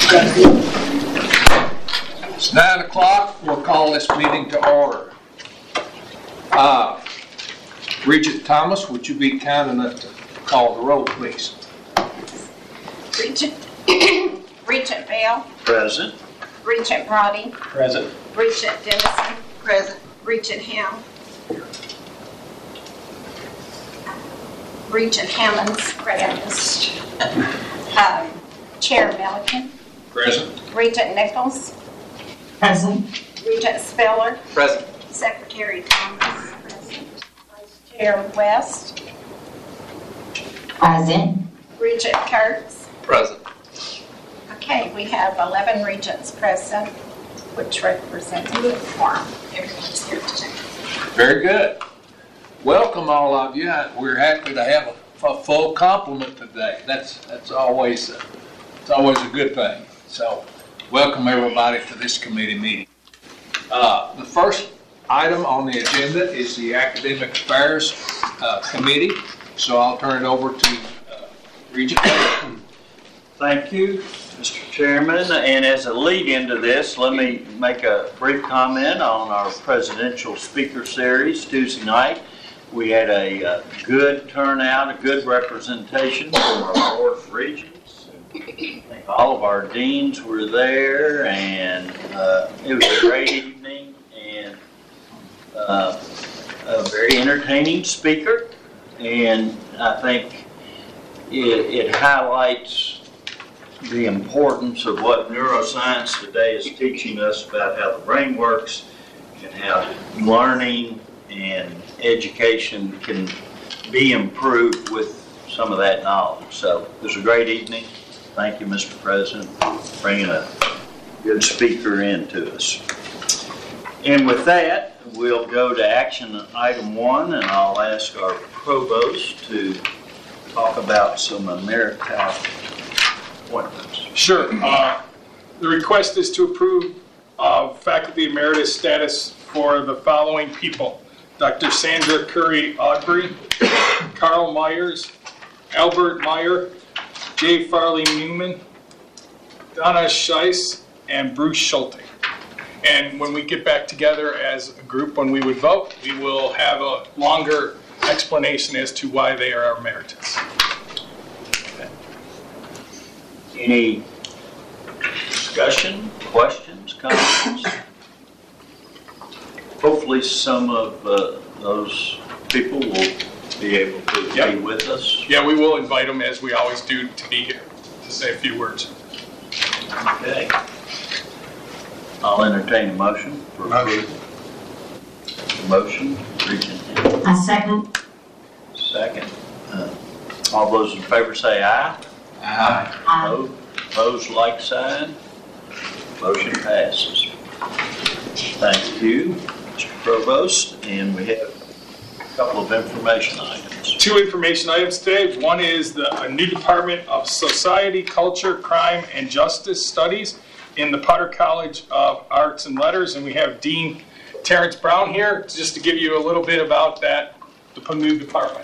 It's 9 o'clock. We'll call this meeting to order. Regent Thomas, would you be kind enough to call the roll, please? Regent Bell. Present. Regent Brody. Present. Regent Dennison. Present. Regent Helm. Regent Hammonds. Present. Chair Milliken. Present. Regent Nichols. Present. Regent Speller. Present. Secretary Thomas. Present. Vice Chair West. Present. Regent Kurtz. Present. Okay, we have 11 regents present, which represents a good quorum. Everyone's here today. Very good. Welcome, all of you. We're happy to have a full complement today. That's always a good thing. So, welcome everybody to this committee meeting. The first item on the agenda is the Academic Affairs Committee. So I'll turn it over to Regent. Thank you, Mr. Chairman. And as a lead into this, let me make a brief comment on our presidential speaker series Tuesday night. We had a good turnout, a good representation from our board of regents. I think all of our deans were there, and it was a great evening and a very entertaining speaker. And I think it highlights the importance of what neuroscience today is teaching us about how the brain works and how learning and education can be improved with some of that knowledge. So it was a great evening. Thank you, Mr. President, for bringing a good speaker in to us. And with that, we'll go to action item 1, and I'll ask our provost to talk about some emeriti appointments. Sure. The request is to approve faculty emeritus status for the following people: Dr. Sandra Curry Audrey, Carl Myers, Albert Meyer, J. Farley Newman, Donna Scheiss, and Bruce Schulte. And when we get back together as a group, when we would vote, we will have a longer explanation as to why they are emeritus. Okay. Any discussion, questions, comments? Hopefully some of those people will be able to be with us. Yeah, we will invite them, as we always do, to be here to say a few words. Okay. I'll entertain a motion for approval. Motion. Regent. I second. Second. All those in favor say aye. Aye. Opposed, like sign. Motion passes. Thank you, Mr. Provost. And we have a couple of information items. 2 information items today. One is a new Department of Society, Culture, Crime, and Justice Studies in the Potter College of Arts and Letters. And we have Dean Terrence Brown here just to give you a little bit about that, the new department.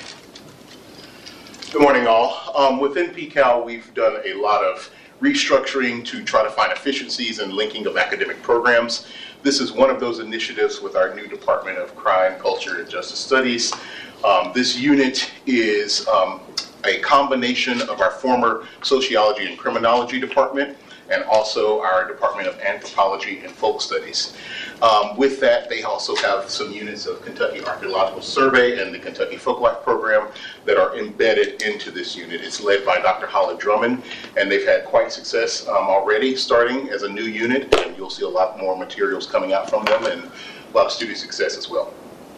Good morning, all. Within PCAL, we've done a lot of restructuring to try to find efficiencies and linking of academic programs. This is one of those initiatives with our new Department of Crime, Culture, and Justice Studies. This unit is a combination of our former Sociology and Criminology Department and also our Department of Anthropology and Folk Studies. With that, they also have some units of Kentucky Archaeological Survey and the Kentucky Folklife Program that are embedded into this unit. It's led by Dr. Holly Drummond, and they've had quite success already starting as a new unit, and you'll see a lot more materials coming out from them and a lot of student success as well.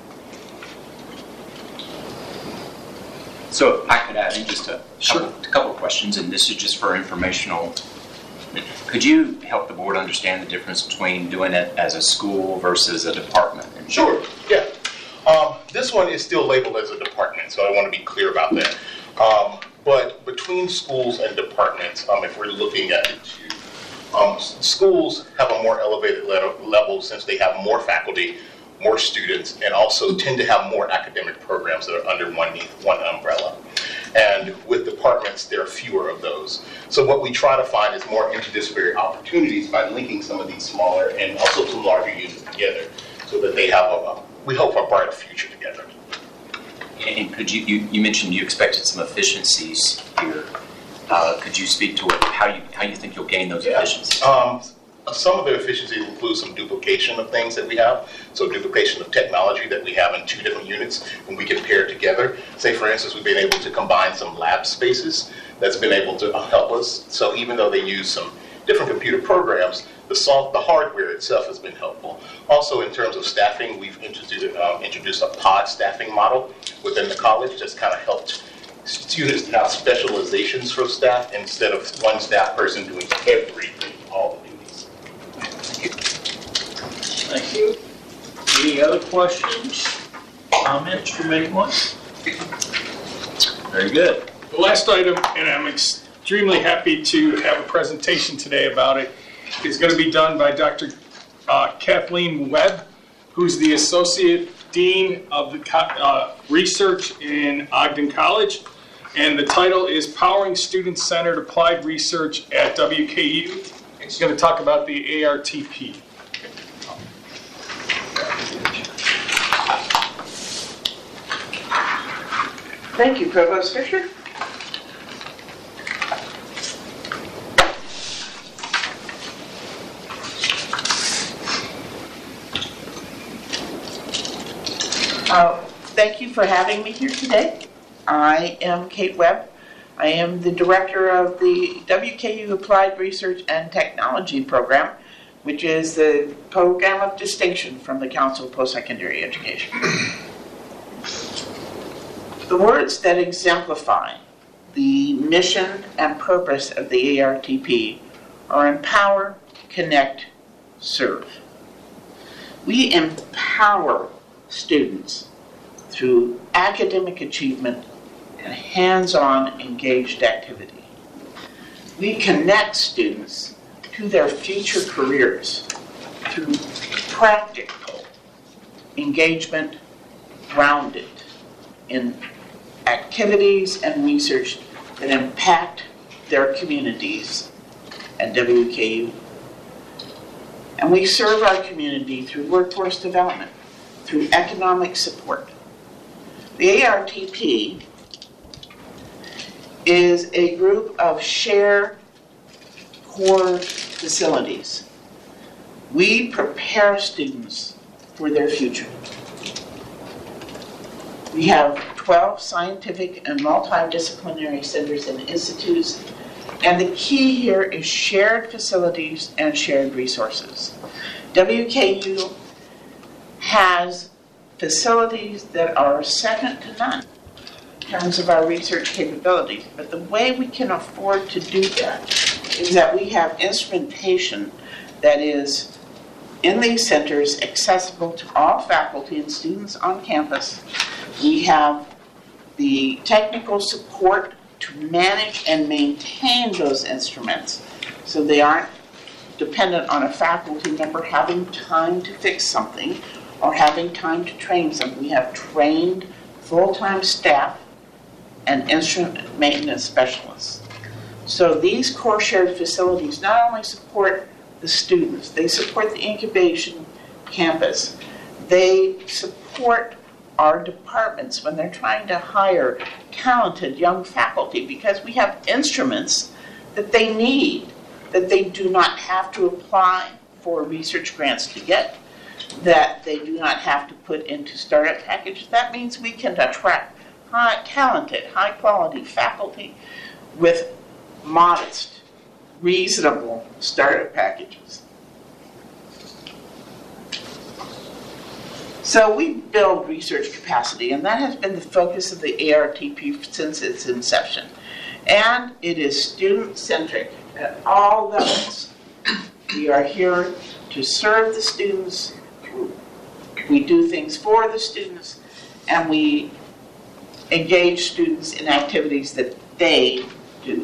So if I could add in just a couple of questions, and this is just for informational. Could you help the board understand the difference between doing it as a school versus a department? Sure, yeah. This one is still labeled as a department, so I want to be clear about that. But between schools and departments, if we're looking at it, schools have a more elevated level since they have more faculty, more students, and also tend to have more academic programs that are under one umbrella. And with departments, there are fewer of those. So what we try to find is more interdisciplinary opportunities by linking some of these smaller and also some larger units together so that they have, we hope, a brighter future together. And could you mentioned you expected some efficiencies here. Could you speak to how you think you'll gain those efficiencies? Some of the efficiencies include some duplication of things that we have. So duplication of technology that we have in 2 different units when we can pair together. Say, for instance, we've been able to combine some lab spaces that's been able to help us. So even though they use some different computer programs, the hardware itself has been helpful. Also, in terms of staffing, we've introduced a pod staffing model within the college that's kind of helped students to have specializations for staff instead of one staff person doing everything, all the duties. Thank you. Any other questions, comments from anyone? Very good. The last item, and I'm extremely happy to have a presentation today about it, is going to be done by Dr. Kathleen Webb, who's the Associate Dean of the Research in Ogden College. And the title is Powering Student-Centered Applied Research at WKU. She's going to talk about the ARTP. Thank you, Provost Fisher. Thank you for having me here today. I am Kate Webb. I am the director of the WKU Applied Research and Technology Program, which is the program of distinction from the Council of Post-Secondary Education. The words that exemplify the mission and purpose of the ARTP are empower, connect, serve. We empower students through academic achievement and hands-on engaged activity. We connect students to their future careers through practical engagement grounded in activities and research that impact their communities and WKU. And we serve our community through workforce development, through economic support. The ARTP is a group of shared core facilities. We prepare students for their future. We have 12 scientific and multidisciplinary centers and institutes, and the key here is shared facilities and shared resources. WKU has facilities that are second to none in terms of our research capabilities, but the way we can afford to do that is that we have instrumentation that is in these centers accessible to all faculty and students on campus. We have the technical support to manage and maintain those instruments so they aren't dependent on a faculty member having time to fix something or having time to train something. We have trained full-time staff and instrument maintenance specialists. So these core shared facilities not only support the students, they support the incubation campus. They support our departments when they're trying to hire talented young faculty because we have instruments that they need, that they do not have to apply for research grants to get, that they do not have to put into startup packages. That means we can attract talented, high-quality faculty with modest, reasonable startup packages. So we build research capacity, and that has been the focus of the ARTP since its inception. And it is student-centric at all levels. We are here to serve the students. We do things for the students, and we engage students in activities that they do.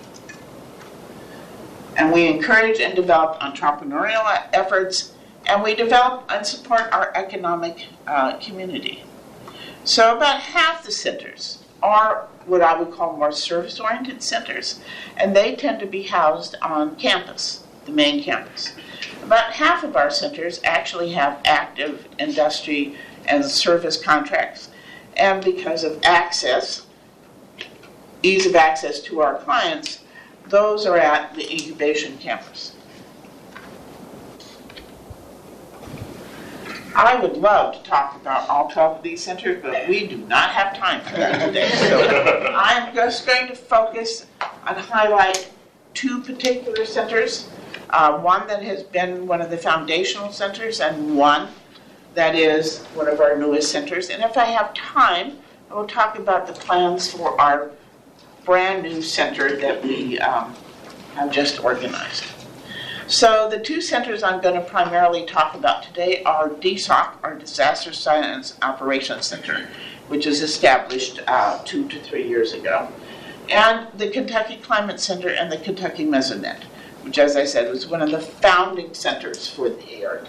And we encourage and develop entrepreneurial efforts, and we develop and support our economic community. So about half the centers are what I would call more service-oriented centers, and they tend to be housed on campus, the main campus. About half of our centers actually have active industry and service contracts, and because of access, ease of access to our clients, those are at the incubation campus. I would love to talk about all 12 of these centers, but we do not have time for that today. So I'm just going to focus and highlight two particular centers, one that has been one of the foundational centers and one that is one of our newest centers. And if I have time, I will talk about the plans for our brand new center that we have just organized. So the two centers I'm going to primarily talk about today are DSOC, our Disaster Science Operations Center, which was established 2 to 3 years ago, and the Kentucky Climate Center and the Kentucky Mesonet, which, as I said, was one of the founding centers for the ART.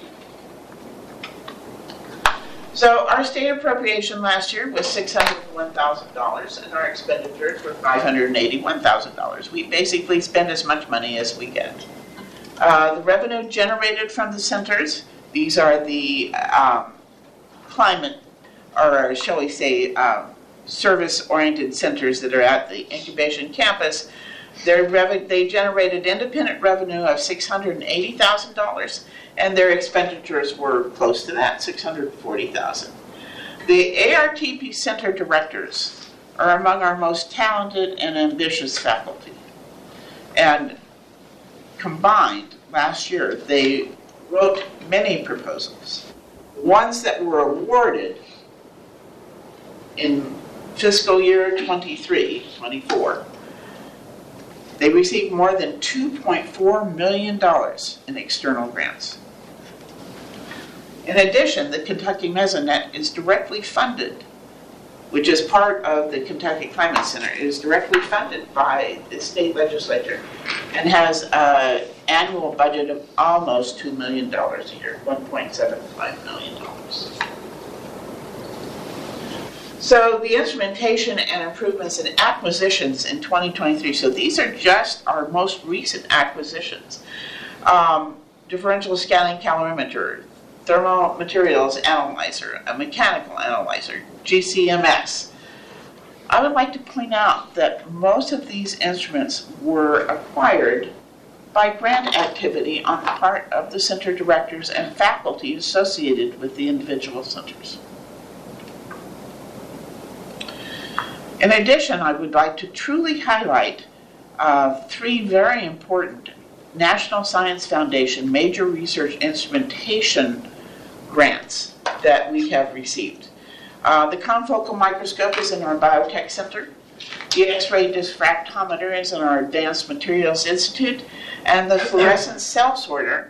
So our state appropriation last year was $601,000, and our expenditures were $581,000. We basically spend as much money as we get. The revenue generated from the centers, these are the climate, or shall we say, service-oriented centers that are at the incubation campus. They generated independent revenue of $680,000, and their expenditures were close to that, $640,000. The ARTP center directors are among our most talented and ambitious faculty. And combined, last year, they wrote many proposals. Ones that were awarded in fiscal year 23-24, they received more than $2.4 million in external grants. In addition, the Kentucky Mesonet is directly funded, which is part of the Kentucky Climate Center, is directly funded by the state legislature and has an annual budget of almost $2 million a year, $1.75 million. So the instrumentation and improvements in acquisitions in 2023, so these are just our most recent acquisitions. Differential scanning calorimeter, thermal materials analyzer, a mechanical analyzer, GCMS. I would like to point out that most of these instruments were acquired by grant activity on the part of the center directors and faculty associated with the individual centers. In addition, I would like to truly highlight 3 very important National Science Foundation major research instrumentation grants that we have received. The confocal microscope is in our Biotech Center. The X-ray diffractometer is in our Advanced Materials Institute. And the fluorescence cell sorter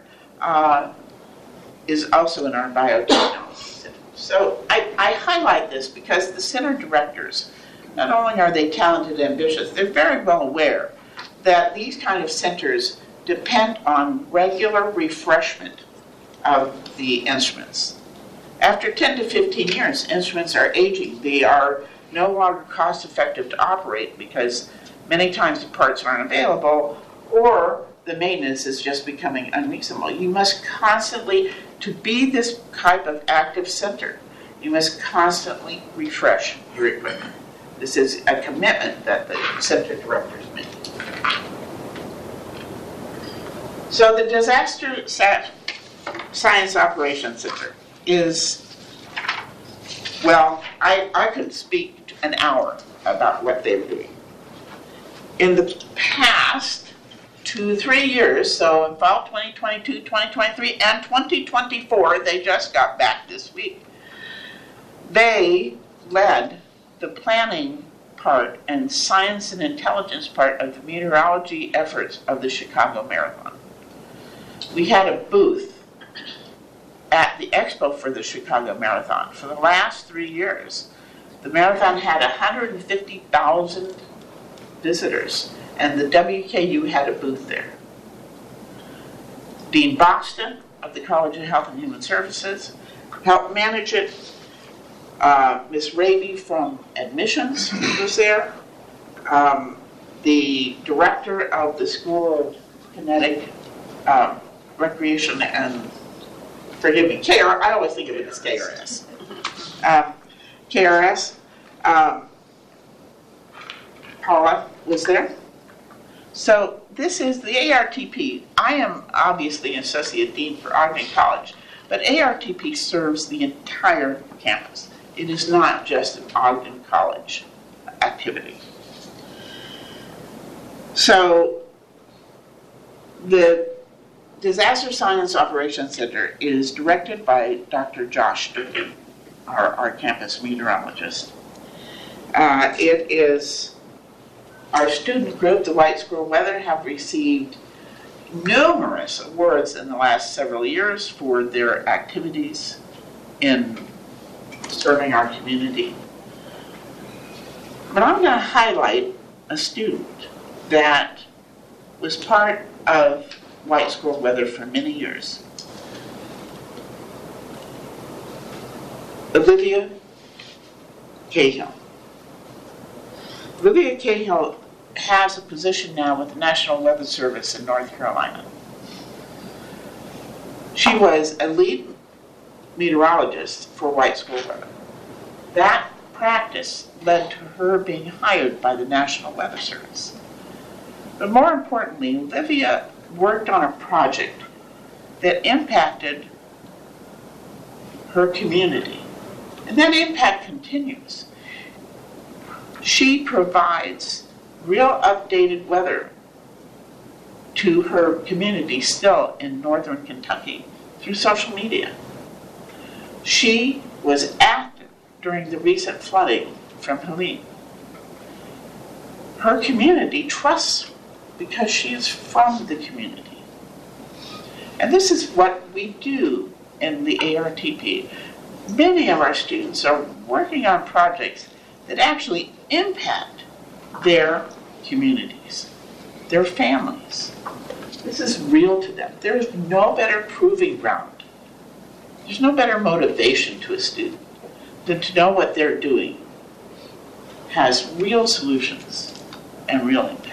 is also in our Biotechnology Center. So I highlight this because the center directors, not only are they talented and ambitious, they're very well aware that these kind of centers depend on regular refreshment of the instruments. After 10 to 15 years, instruments are aging. They are no longer cost effective to operate because many times the parts aren't available or the maintenance is just becoming unreasonable. You must constantly, to be this type of active center, you must constantly refresh your equipment. This is a commitment that the center directors make. So the Disaster Science Operations Center is, well, I could speak an hour about what they're doing. In the past 2 to 3 years, so in fall 2022, 2023, and 2024, they just got back this week, they led the planning part and science and intelligence part of the meteorology efforts of the Chicago Marathon. We had a booth at the expo for the Chicago Marathon. For the last 3 years, the marathon had 150,000 visitors, and the WKU had a booth there. Dean Boxton of the College of Health and Human Services helped manage it. Ms. Raby from admissions was there. The director of the School of Kinetic Recreation and, forgive me, I always think of it as KRS. KRS. Paula was there. So this is the ARTP. I am obviously an associate dean for Ogden College, but ARTP serves the entire campus. It is not just an Ogden College activity. So the Disaster Science Operations Center is directed by Dr. Josh Durkin, our campus meteorologist. It is our student group, the White Squirrel Weather, have received numerous awards in the last several years for their activities in serving our community. But I'm going to highlight a student that was part of White Squirrel Weather for many years. Olivia Cahill. Olivia Cahill has a position now with the National Weather Service in North Carolina. She was a lead meteorologist for White Squirrel Weather. That practice led to her being hired by the National Weather Service. But more importantly, Olivia worked on a project that impacted her community. And that impact continues. She provides real updated weather to her community still in northern Kentucky through social media. She was active during the recent flooding from Helene. Her community trusts her because she is from the community. And this is what we do in the ARTP. Many of our students are working on projects that actually impact their communities, their families. This is real to them. There is no better proving ground. There's no better motivation to a student than to know what they're doing has real solutions and real impacts.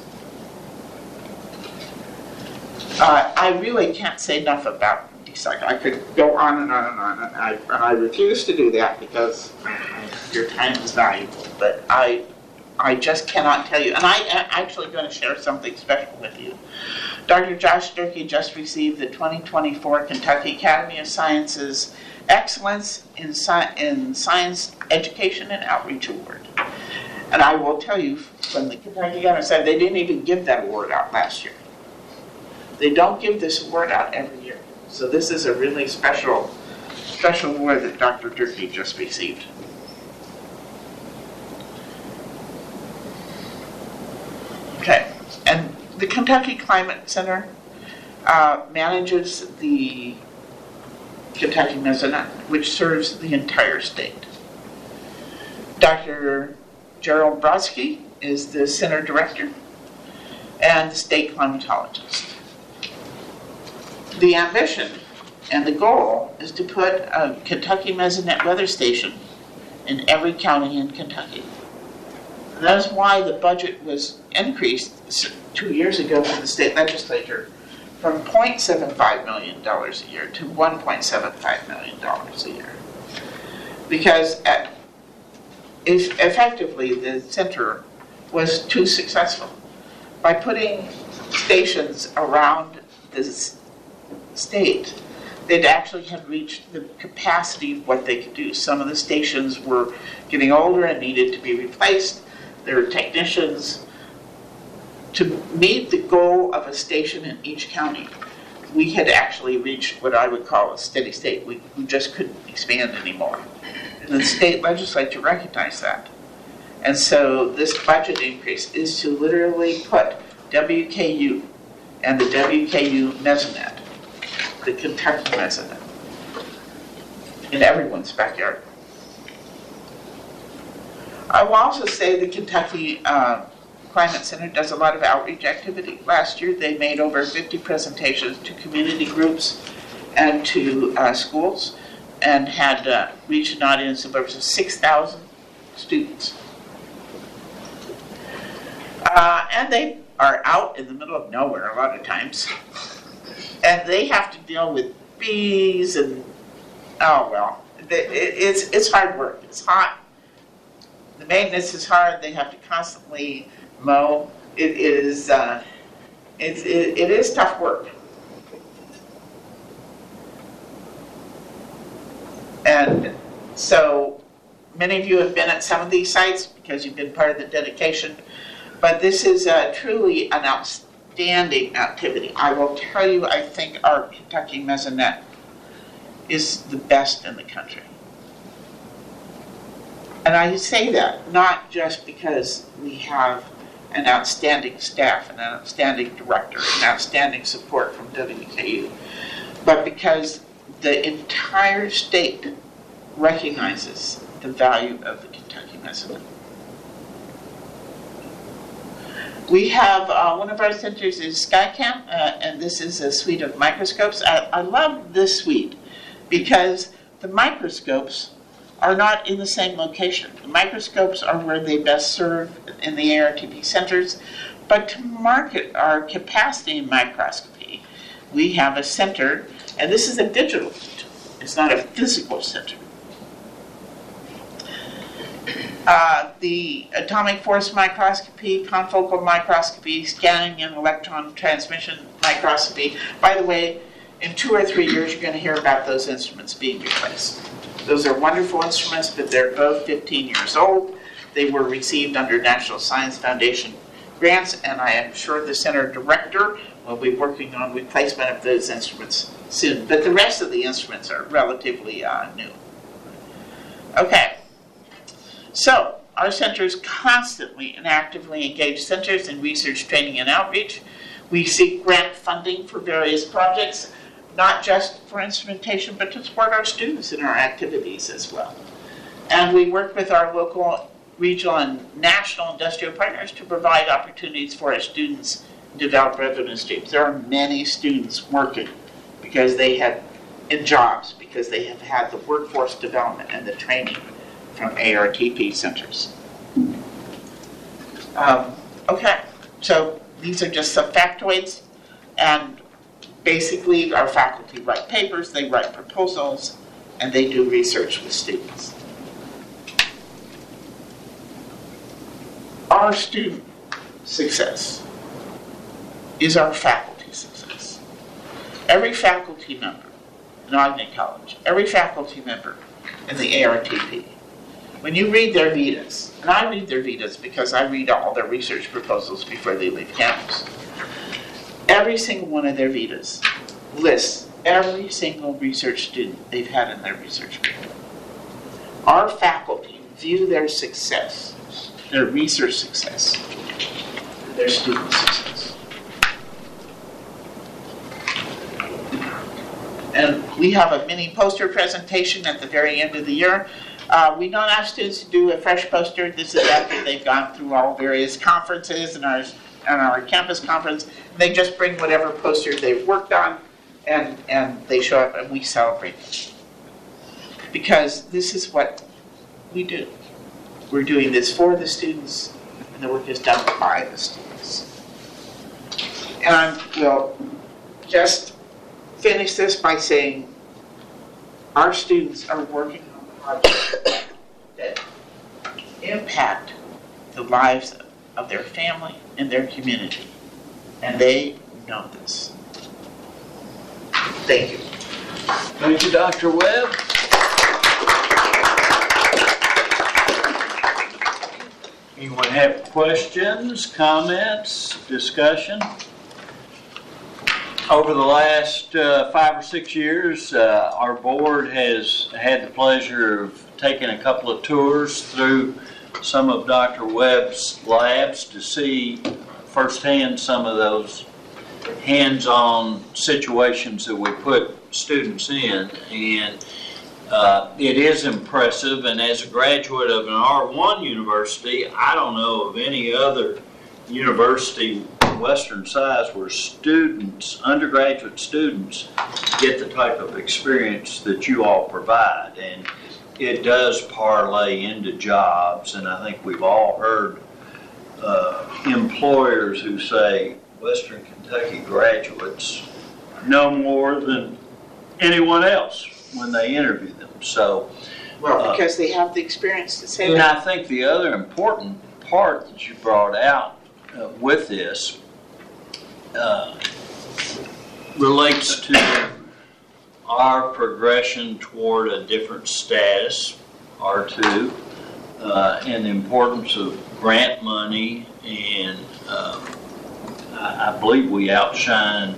I really can't say enough about these cycles. I could go on and on and on, and I refuse to do that because your time is valuable. But I just cannot tell you. And I am actually going to share something special with you. Dr. Josh Durkee just received the 2024 Kentucky Academy of Sciences Excellence in Science Education and Outreach Award. And I will tell you, from the Kentucky Academy of Sciences, they didn't even give that award out last year. They don't give this award out every year. So this is a really special award that Dr. Durkee just received. Okay, and the Kentucky Climate Center manages the Kentucky Mesonet, which serves the entire state. Dr. Gerald Brodsky is the center director and the state climatologist. The ambition and the goal is to put a Kentucky Mesonet weather station in every county in Kentucky. And that is why the budget was increased 2 years ago from the state legislature from $0.75 million a year to $1.75 million a year. Because effectively the center was too successful. By putting stations around the state, they'd actually had reached the capacity of what they could do. Some of the stations were getting older and needed to be replaced. There were technicians. To meet the goal of a station in each county, we had actually reached what I would call a steady state. We just couldn't expand anymore. And the state legislature recognized that. And so this budget increase is to literally put WKU and the WKU Mesonet, the Kentucky Mesonet, in everyone's backyard. I will also say the Kentucky Climate Center does a lot of outreach activity. Last year they made over 50 presentations to community groups and to schools. and had reached an audience of over 6,000 students. And they are out in the middle of nowhere a lot of times. And they have to deal with bees and, oh well, it's hard work. It's hot. The maintenance is hard. They have to constantly mow. It is tough work. And so many of you have been at some of these sites because you've been part of the dedication. But this is truly an outstanding activity. I will tell you, I think our Kentucky Mesonet is the best in the country. And I say that not just because we have an outstanding staff and an outstanding director and outstanding support from WKU, but because the entire state recognizes the value of the Kentucky Mesonet. We have one of our centers is SkyCam, and this is a suite of microscopes. I love this suite because the microscopes are not in the same location. The microscopes are where they best serve in the ARTP centers, but to market our capacity in microscopy, we have a center, and this is a digital center. It's not a physical center. The atomic force microscopy, confocal microscopy, scanning and electron transmission microscopy. By the way, in 2 or 3 years, you're going to hear about those instruments being replaced. Those are wonderful instruments, but they're both 15 years old. They were received under National Science Foundation grants, and I am sure the center director will be working on replacement of those instruments soon. But the rest of the instruments are relatively new. Okay. So, our centers constantly and actively engage centers in research, training, and outreach. We seek grant funding for various projects, not just for instrumentation, but to support our students in our activities as well. And we work with our local, regional, and national industrial partners to provide opportunities for our students to develop revenue streams. There are many students working because they have, in jobs, because they have had the workforce development and the training from ARTP centers. Okay, so these are just some factoids, and basically our faculty write papers, they write proposals, and they do research with students. Our student success is our faculty success. Every faculty member in Ogden College, every faculty member in the ARTP, when you read their vitas, and I read their vitas because I read all their research proposals before they leave campus, every single one of their vitas lists every single research student they've had in their research group. Our faculty view their success, their research success, their student success. And we have a mini poster presentation at the very end of the year. We don't ask students to do a fresh poster. This is after they've gone through all various conferences and our campus conference. They just bring whatever poster they've worked on, and they show up, and we celebrate them. Because this is what we do. We're doing this for the students, and the work is done by the students. And I will just finish this by saying our students are working on projects that impact the lives of their family and their community. And they know this. Thank you. Thank you, Dr. Webb. Anyone have questions, comments, discussion? Over the last 5 or 6 years, our board has had the pleasure of taking a couple of tours through some of Dr. Webb's labs to see firsthand some of those hands-on situations that we put students in. And it is impressive, and as a graduate of an R1 university, I don't know of any other university on the western side where students, undergraduate students, get the type of experience that you all provide. And it does parlay into jobs, and I think we've all heard employers who say Western Kentucky graduates know more than anyone else when they interview them. So, Well, because they have the experience to say and that. I think the other important part that you brought out with this relates to our progression toward a different status, R2, and the importance of grant money, and I believe we outshine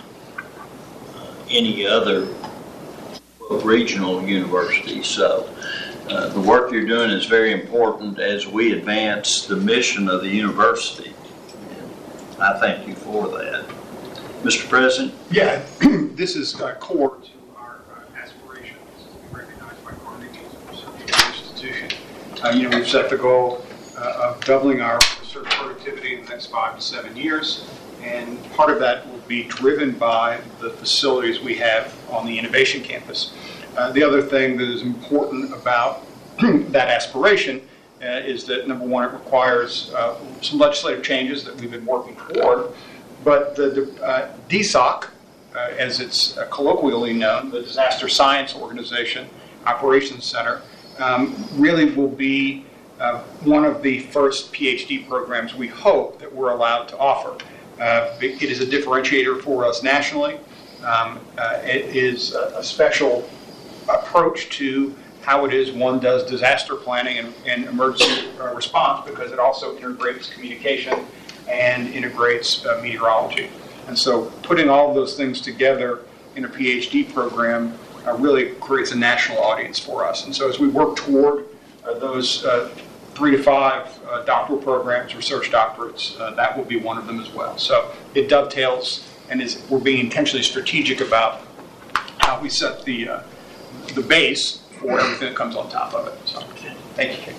any other regional university. So the work you're doing is very important as we advance the mission of the university. And I thank you for that. Mr. President? Yeah, this is core to our aspirations to be recognized by Carnegie as a research institution. We've set the goal of doubling our research productivity in the next 5 to 7 years, and part of that will be driven by the facilities we have on the innovation campus. The other thing that is important about that aspiration is that, number one, it requires some legislative changes that we've been working toward, but the DSOC, as it's colloquially known, the Disaster Science Organization Operations Center, really will be one of the first PhD programs we hope that we're allowed to offer. It is a differentiator for us nationally. It is a special approach to how it is one does disaster planning and emergency response, because it also integrates communication and integrates meteorology. And so putting all of those things together in a PhD program really creates a national audience for us. And so as we work toward those 3 to 5 doctoral programs, research doctorates, that will be one of them as well. So it dovetails, and we're being intentionally strategic about how we set the base for everything that comes on top of it. So thank you, Kate.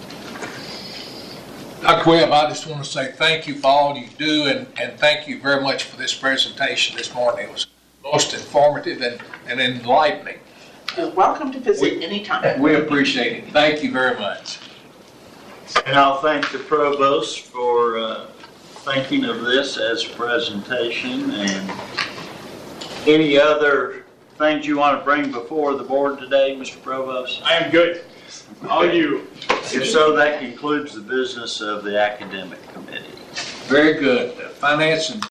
Dr. Webb, I just want to say thank you for all you do, and thank you very much for this presentation this morning. It was most informative and enlightening. You're welcome to visit anytime. We appreciate it. Thank you very much. And I'll thank the provost for thinking of this as a presentation. And any other things you want to bring before the board today, Mr. Provost? I am good. All you. If so, that concludes the business of the academic committee. Very good. Finance and